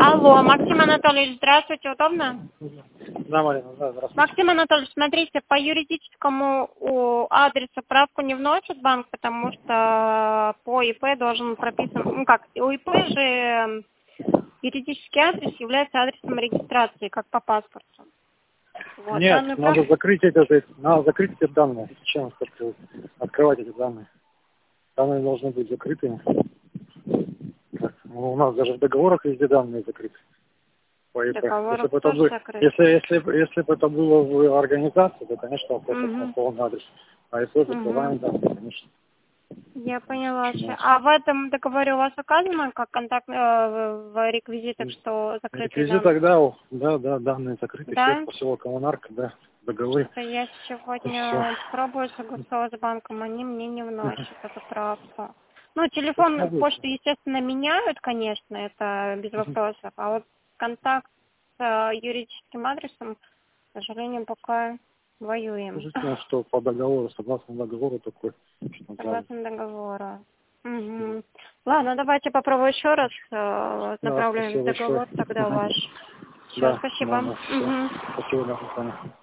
Алло, Максим Анатольевич, здравствуйте, удобно? Да, Марина, да, здравствуйте. Максим Анатольевич, смотрите, по юридическому адресу правку не вносит банк, потому что по ИП должен прописан, ну как, у ИП же юридический адрес является адресом регистрации, как по паспорту. Вот, Нет, надо закрыть эти данные. Зачем открывать эти данные? Данные должны быть закрытыми. У нас даже в договорах везде данные закрыты. По ИП. Если бы это было в организации, то, конечно, просто полный адрес. А если закрываем данные, конечно. Я поняла. А в этом договоре у вас указано, как контакт в реквизитах, что закрыты реквизитах, да, данные закрыты, да? все, поселок Коммунарка, да, договоры. Я сегодня пробую согласовать с банком, они мне не вносят эту правку. Ну, телефон, почту, естественно, меняют, конечно, это без вопросов, а вот контакт с юридическим адресом, к сожалению, пока воюем. Скажите, что по договору, согласно договору такой. Согласно договору. Ладно, давайте попробую еще раз. Направляем договор тогда ваш. Все, да, спасибо. Спасибо, да,